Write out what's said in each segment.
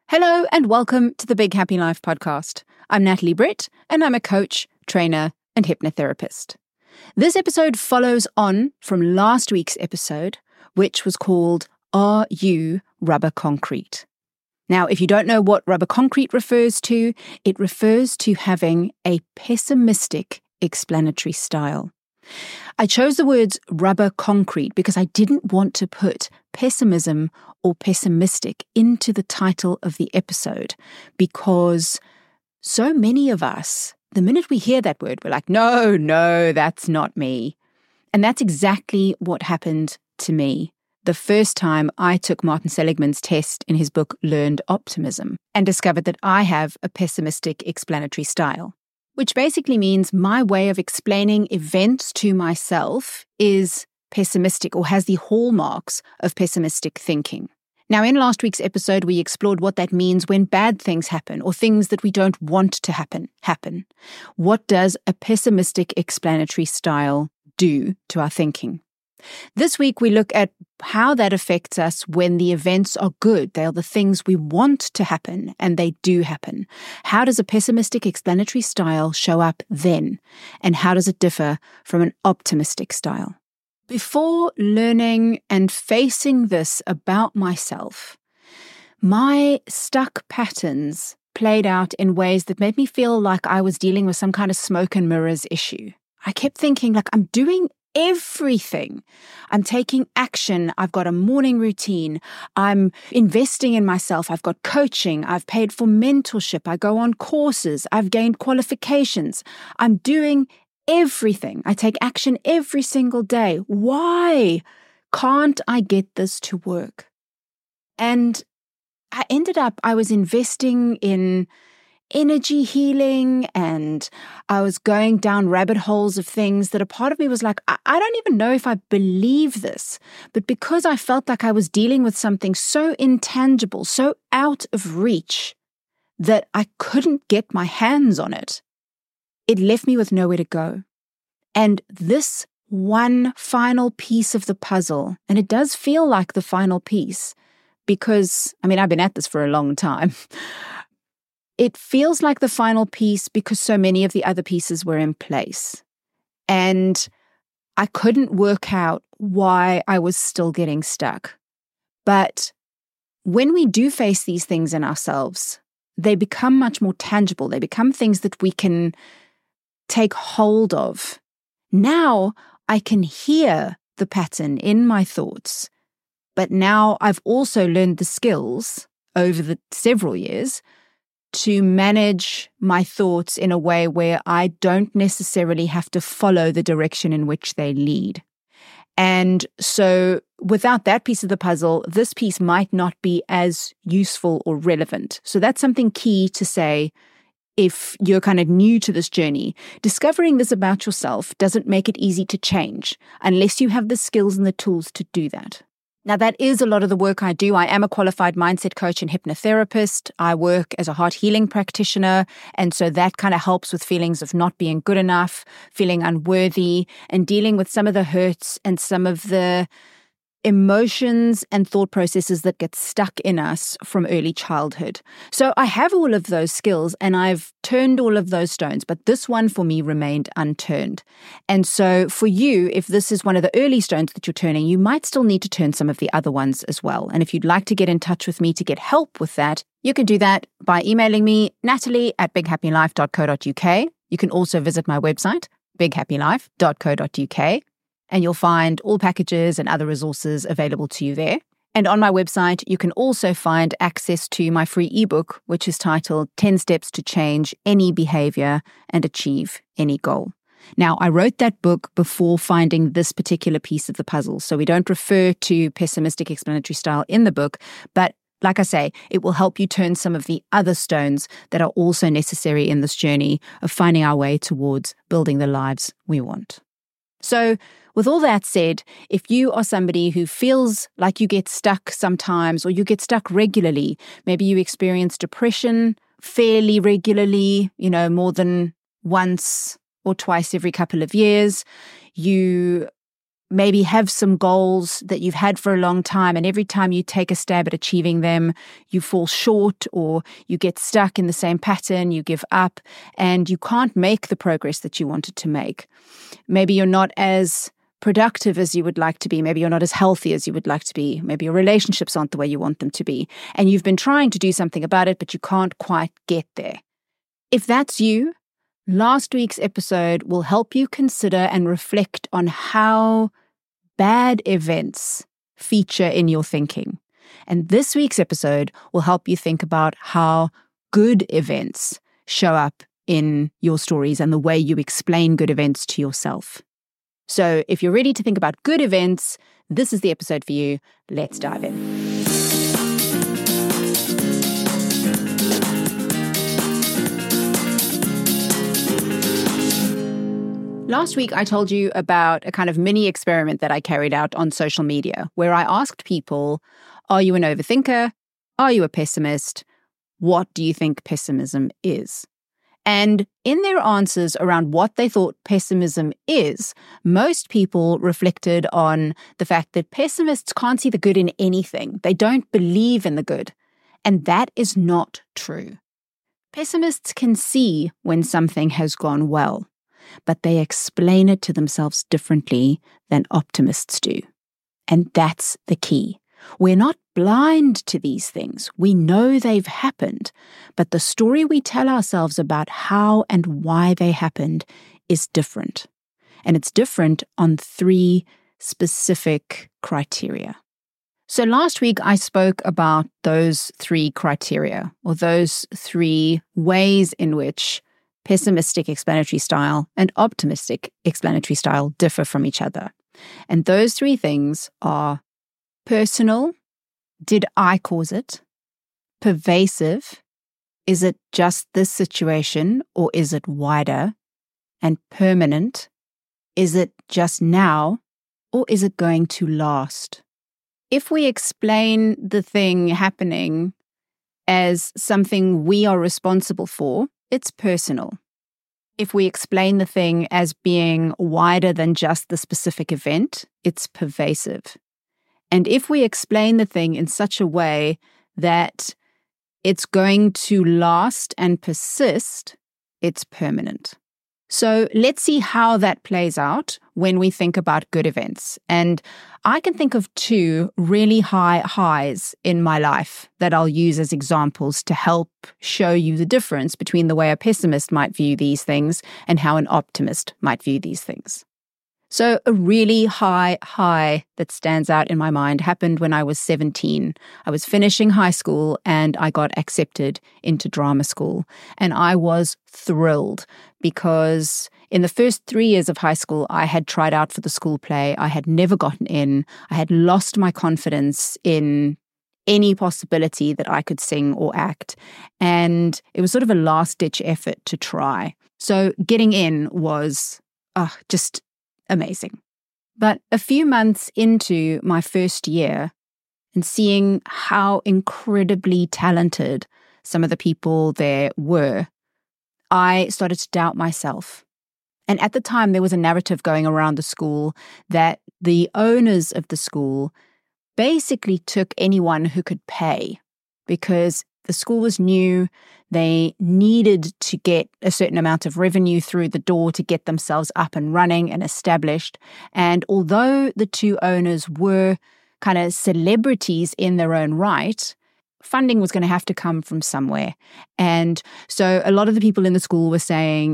Hello and welcome to the Big Happy Life podcast. I'm Natalie Britt and I'm a coach, trainer, and hypnotherapist. This episode follows on from last week's episode, which was called Are You Rubber Concrete? Now, if you don't know what rubber concrete refers to, it refers to having a pessimistic explanatory style. I chose the words rubber concrete because I didn't want to put pessimism or pessimistic into the title of the episode, because so many of us, the minute we hear that word, we're like, no, that's not me. And that's exactly what happened to me the first time I took Martin Seligman's test in his book Learned Optimism and discovered that I have a pessimistic explanatory style, which basically means my way of explaining events to myself is pessimistic or has the hallmarks of pessimistic thinking. Now, in last week's episode, we explored what that means when bad things happen or things that we don't want to happen. What does a pessimistic explanatory style do to our thinking? This week, we look at how that affects us when the events are good. They are the things we want to happen, and they do happen. How does a pessimistic explanatory style show up then? And how does it differ from an optimistic style? Before learning and facing this about myself, my stuck patterns played out in ways that made me feel like I was dealing with some kind of smoke and mirrors issue. I kept thinking, I'm doing everything. I'm taking action. I've got a morning routine. I'm investing in myself. I've got coaching. I've paid for mentorship. I go on courses. I've gained qualifications. I'm doing everything. I take action every single day. Why can't I get this to work? And I was investing in energy healing, and I was going down rabbit holes of things that a part of me was like, I don't even know if I believe this. But because I felt like I was dealing with something so intangible, so out of reach, that I couldn't get my hands on it, it left me with nowhere to go. And this one final piece of the puzzle, and it does feel like the final piece, because, I've been at this for a long time. It feels like the final piece because so many of the other pieces were in place. And I couldn't work out why I was still getting stuck. But when we do face these things in ourselves, they become much more tangible. They become things that we can take hold of. Now I can hear the pattern in my thoughts, but now I've also learned the skills over the several years to manage my thoughts in a way where I don't necessarily have to follow the direction in which they lead. And so without that piece of the puzzle, this piece might not be as useful or relevant. So that's something key to say if you're kind of new to this journey. Discovering this about yourself doesn't make it easy to change unless you have the skills and the tools to do that. Now, that is a lot of the work I do. I am a qualified mindset coach and hypnotherapist. I work as a heart healing practitioner. And so that kind of helps with feelings of not being good enough, feeling unworthy, and dealing with some of the hurts and some of the emotions and thought processes that get stuck in us from early childhood. So I have all of those skills and I've turned all of those stones, but this one for me remained unturned. And so for you, if this is one of the early stones that you're turning, you might still need to turn some of the other ones as well. And if you'd like to get in touch with me to get help with that, you can do that by emailing me, natalie@bighappylife.co.uk. You can also visit my website, bighappylife.co.uk. And you'll find all packages and other resources available to you there. And on my website, you can also find access to my free ebook, which is titled 10 Steps to Change Any Behavior and Achieve Any Goal. Now, I wrote that book before finding this particular piece of the puzzle, so we don't refer to pessimistic explanatory style in the book, but like I say, it will help you turn some of the other stones that are also necessary in this journey of finding our way towards building the lives we want. So, with all that said, if you are somebody who feels like you get stuck sometimes or you get stuck regularly, maybe you experience depression fairly regularly, more than once or twice every couple of years, you maybe have some goals that you've had for a long time, and every time you take a stab at achieving them, you fall short or you get stuck in the same pattern, you give up, and you can't make the progress that you wanted to make. Maybe you're not as productive as you would like to be. Maybe you're not as healthy as you would like to be. Maybe your relationships aren't the way you want them to be. And you've been trying to do something about it, but you can't quite get there. If that's you, last week's episode will help you consider and reflect on how bad events feature in your thinking. And this week's episode will help you think about how good events show up in your stories and the way you explain good events to yourself. So if you're ready to think about good events, this is the episode for you. Let's dive in. Last week, I told you about a kind of mini experiment that I carried out on social media, where I asked people, are you an overthinker? Are you a pessimist? What do you think pessimism is? And in their answers around what they thought pessimism is, most people reflected on the fact that pessimists can't see the good in anything. They don't believe in the good. And that is not true. Pessimists can see when something has gone well, but they explain it to themselves differently than optimists do. And that's the key. We're not blind to these things. We know they've happened, but the story we tell ourselves about how and why they happened is different. And it's different on 3 specific criteria. So last week, I spoke about those 3 criteria, or those 3 ways in which pessimistic explanatory style and optimistic explanatory style differ from each other. And those 3 things are personal, did I cause it? Pervasive, is it just this situation or is it wider? And permanent, is it just now or is it going to last? If we explain the thing happening as something we are responsible for, it's personal. If we explain the thing as being wider than just the specific event, it's pervasive. And if we explain the thing in such a way that it's going to last and persist, it's permanent. So let's see how that plays out when we think about good events. And I can think of 2 really high highs in my life that I'll use as examples to help show you the difference between the way a pessimist might view these things and how an optimist might view these things. So a really high high that stands out in my mind happened when I was 17. I was finishing high school and I got accepted into drama school. And I was thrilled because in the first 3 years of high school, I had tried out for the school play. I had never gotten in. I had lost my confidence in any possibility that I could sing or act. And it was sort of a last-ditch effort to try. So getting in was just amazing. But a few months into my first year and seeing how incredibly talented some of the people there were, I started to doubt myself. And at the time, there was a narrative going around the school that the owners of the school basically took anyone who could pay because the school was new. They needed to get a certain amount of revenue through the door to get themselves up and running and established. And although the 2 owners were kind of celebrities in their own right, funding was going to have to come from somewhere. And so a lot of the people in the school were saying,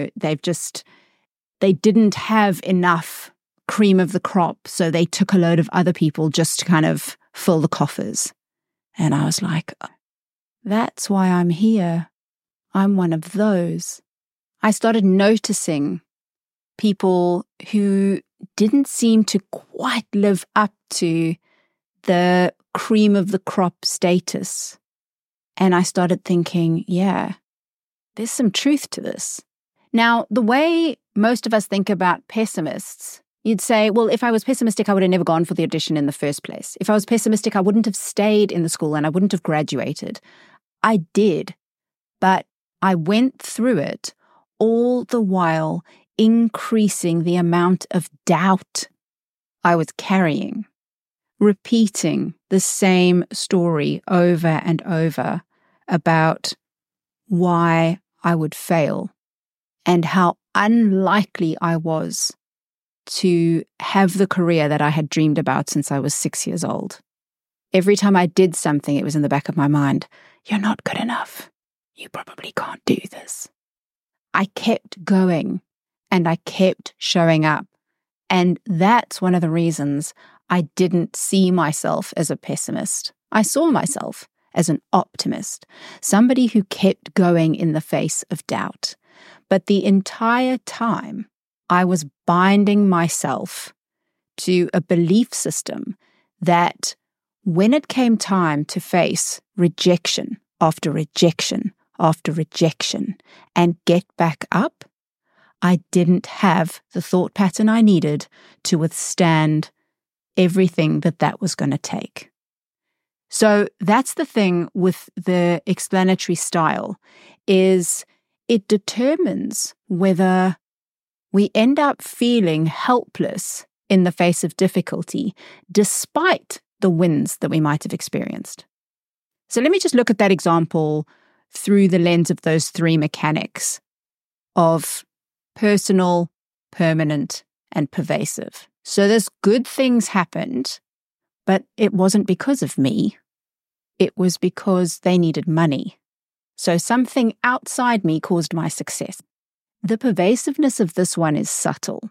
they didn't have enough cream of the crop, so they took a load of other people just to kind of fill the coffers. And I was like, that's why I'm here. I'm one of those. I started noticing people who didn't seem to quite live up to the cream of the crop status. And I started thinking, yeah, there's some truth to this. Now, the way most of us think about pessimists, you'd say, well, if I was pessimistic, I would have never gone for the audition in the first place. If I was pessimistic, I wouldn't have stayed in the school and I wouldn't have graduated. I did, but I went through it all the while increasing the amount of doubt I was carrying, repeating the same story over and over about why I would fail and how unlikely I was to have the career that I had dreamed about since I was 6 years old. Every time I did something, it was in the back of my mind, you're not good enough. You probably can't do this. I kept going and I kept showing up. And that's one of the reasons I didn't see myself as a pessimist. I saw myself as an optimist, somebody who kept going in the face of doubt. But the entire time, I was binding myself to a belief system that when it came time to face rejection after rejection after rejection and get back up, I didn't have the thought pattern I needed to withstand everything that was going to take. So that's the thing with the explanatory style, is it determines whether we end up feeling helpless in the face of difficulty, despite the wins that we might have experienced. So let me just look at that example through the lens of those three mechanics of personal, permanent, and pervasive. So those good things happened, but it wasn't because of me. It was because they needed money. So something outside me caused my success. The pervasiveness of this one is subtle,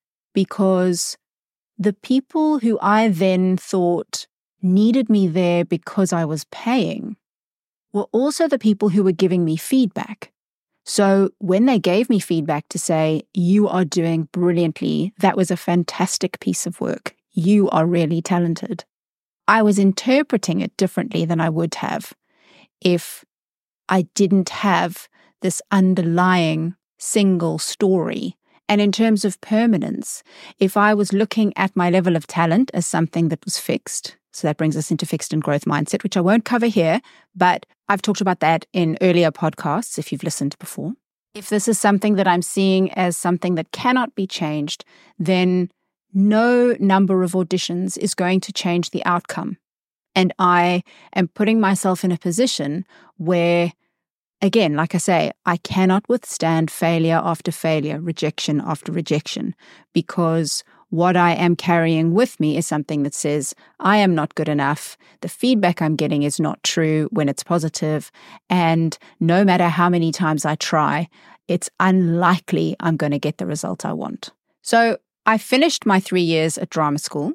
because the people who I then thought needed me there because I was paying were also the people who were giving me feedback. So when they gave me feedback to say, you are doing brilliantly, that was a fantastic piece of work, you are really talented, I was interpreting it differently than I would have if I didn't have this underlying single story. And in terms of permanence, if I was looking at my level of talent as something that was fixed, so that brings us into fixed and growth mindset, which I won't cover here, but I've talked about that in earlier podcasts if you've listened before. If this is something that I'm seeing as something that cannot be changed, then no number of auditions is going to change the outcome. And I am putting myself in a position where, again, like I say, I cannot withstand failure after failure, rejection after rejection, because what I am carrying with me is something that says, I am not good enough. The feedback I'm getting is not true when it's positive. And no matter how many times I try, it's unlikely I'm going to get the result I want. So I finished my 3 years at drama school.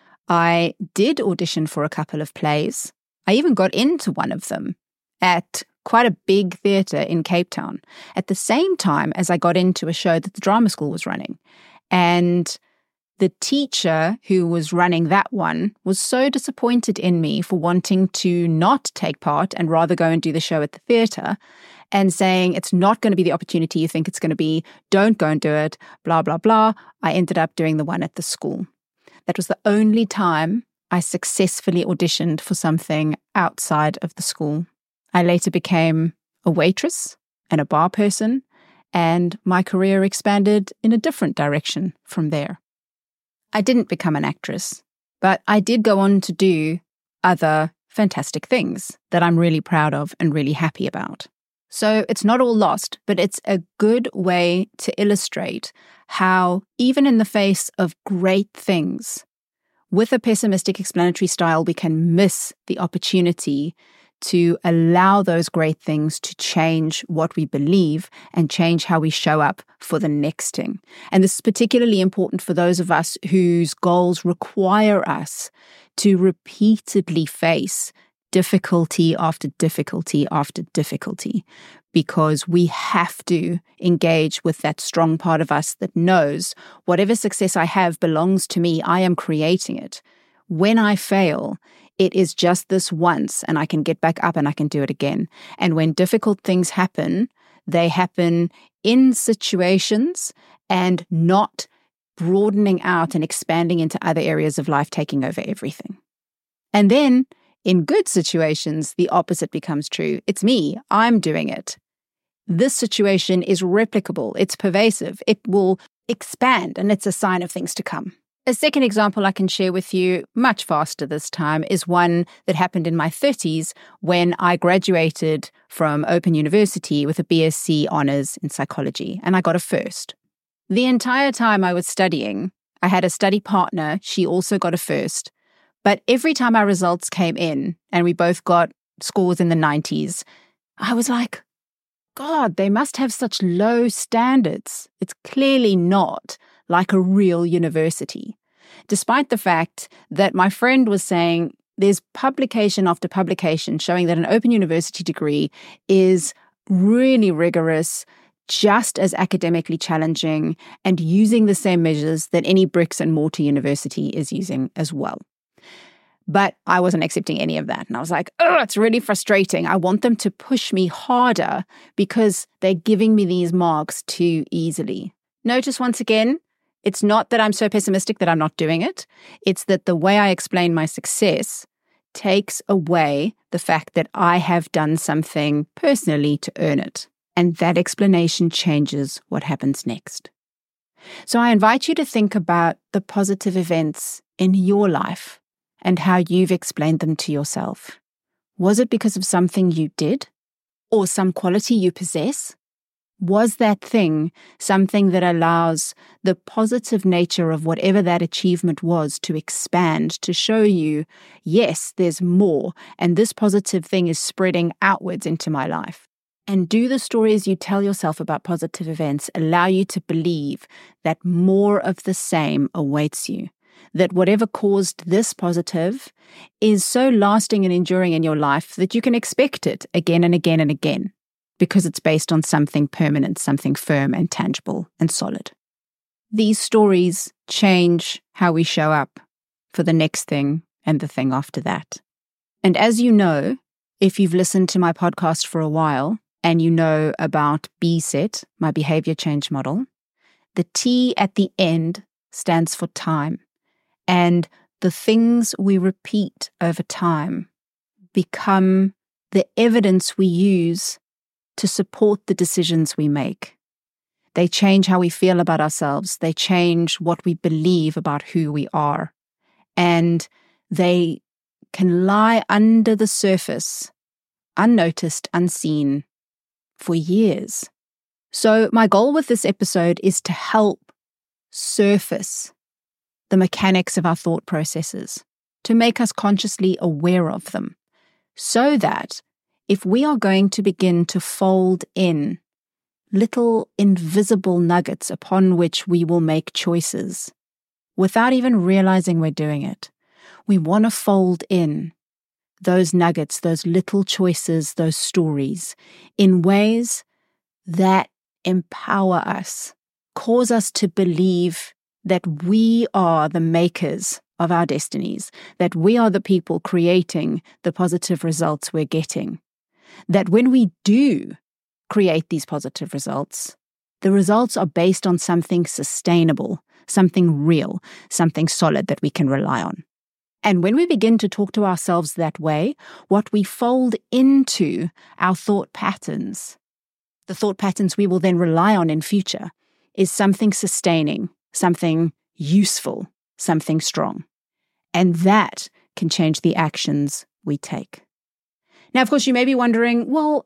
I did audition for a couple of plays. I even got into one of them at quite a big theatre in Cape Town at the same time as I got into a show that the drama school was running. And the teacher who was running that one was so disappointed in me for wanting to not take part and rather go and do the show at the theatre and saying, it's not going to be the opportunity you think it's going to be, don't go and do it, blah, blah, blah. I ended up doing the one at the school. That was the only time I successfully auditioned for something outside of the school. I later became a waitress and a bar person, and my career expanded in a different direction from there. I didn't become an actress, but I did go on to do other fantastic things that I'm really proud of and really happy about. So it's not all lost, but it's a good way to illustrate how, even in the face of great things, with a pessimistic explanatory style, we can miss the opportunity to allow those great things to change what we believe and change how we show up for the next thing. And this is particularly important for those of us whose goals require us to repeatedly face difficulty after difficulty after difficulty, because we have to engage with that strong part of us that knows whatever success I have belongs to me. I am creating it. When I fail, it is just this once, and I can get back up and I can do it again. And when difficult things happen, they happen in situations and not broadening out and expanding into other areas of life, taking over everything. And then in good situations, the opposite becomes true. It's me. I'm doing it. This situation is replicable. It's pervasive. It will expand, and it's a sign of things to come. A second example I can share with you, much faster this time, is one that happened in my 30s when I graduated from Open University with a BSc honours in psychology, and I got a first. The entire time I was studying, I had a study partner. She also got a first. But every time our results came in and we both got scores in the 90s, I was like, God, they must have such low standards. It's clearly not like a real university. Despite the fact that my friend was saying there's publication after publication showing that an Open University degree is really rigorous, just as academically challenging, and using the same measures that any bricks and mortar university is using as well. But I wasn't accepting any of that. And I was like, oh, it's really frustrating. I want them to push me harder because they're giving me these marks too easily. Notice once again, it's not that I'm so pessimistic that I'm not doing it. It's that the way I explain my success takes away the fact that I have done something personally to earn it. And that explanation changes what happens next. So I invite you to think about the positive events in your life and how you've explained them to yourself. Was it because of something you did or some quality you possess? Was that thing something that allows the positive nature of whatever that achievement was to expand, to show you, yes, there's more, and this positive thing is spreading outwards into my life? And do the stories you tell yourself about positive events allow you to believe that more of the same awaits you? That whatever caused this positive is so lasting and enduring in your life that you can expect it again and again and again, because it's based on something permanent, something firm and tangible and solid. These stories change how we show up for the next thing and the thing after that. And as you know, if you've listened to my podcast for a while and you know about BSET, my behavior change model, the T at the end stands for time. And the things we repeat over time become the evidence we use to support the decisions we make. They change how we feel about ourselves. They change what we believe about who we are. And they can lie under the surface, unnoticed, unseen, for years. So my goal with this episode is to help surface the mechanics of our thought processes, to make us consciously aware of them, so that if we are going to begin to fold in little invisible nuggets upon which we will make choices, without even realizing we're doing it, we want to fold in those nuggets, those little choices, those stories, in ways that empower us, cause us to believe that we are the makers of our destinies, that we are the people creating the positive results we're getting. That when we do create these positive results, the results are based on something sustainable, something real, something solid that we can rely on. And when we begin to talk to ourselves that way, what we fold into our thought patterns, the thought patterns we will then rely on in future, is something sustaining, something useful, something strong. And that can change the actions we take. Now, of course, you may be wondering, well,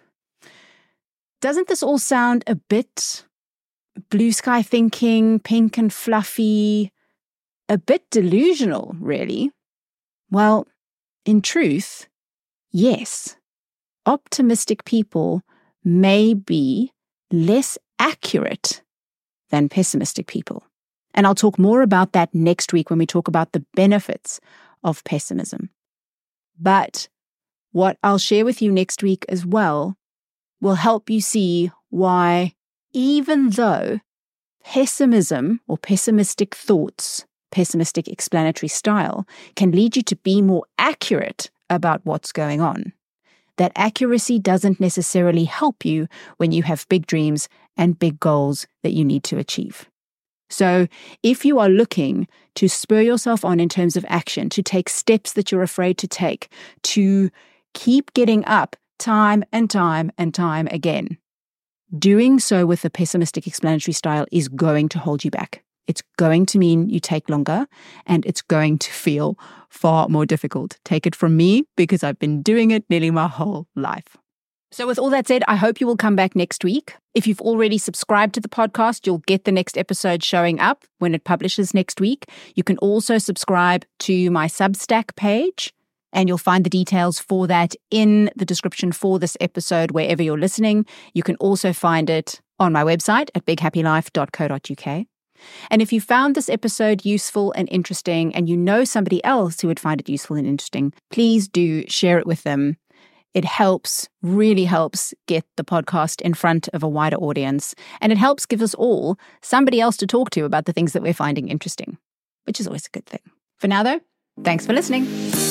doesn't this all sound a bit blue sky thinking, pink and fluffy, a bit delusional, really? Well, in truth, yes. Optimistic people may be less accurate than pessimistic people. And I'll talk more about that next week when we talk about the benefits of pessimism. But what I'll share with you next week as well will help you see why, even though pessimism or pessimistic thoughts, pessimistic explanatory style, can lead you to be more accurate about what's going on, that accuracy doesn't necessarily help you when you have big dreams and big goals that you need to achieve. So if you are looking to spur yourself on in terms of action, to take steps that you're afraid to take, to keep getting up time and time and time again, doing so with a pessimistic explanatory style is going to hold you back. It's going to mean you take longer, and it's going to feel far more difficult. Take it from me, because I've been doing it nearly my whole life. So with all that said, I hope you will come back next week. If you've already subscribed to the podcast, you'll get the next episode showing up when it publishes next week. You can also subscribe to my Substack page, and you'll find the details for that in the description for this episode wherever you're listening. You can also find it on my website at bighappylife.co.uk. And if you found this episode useful and interesting, and you know somebody else who would find it useful and interesting, please do share it with them. It helps, really helps get the podcast in front of a wider audience. And it helps give us all somebody else to talk to about the things that we're finding interesting, which is always a good thing. For now, though, thanks for listening.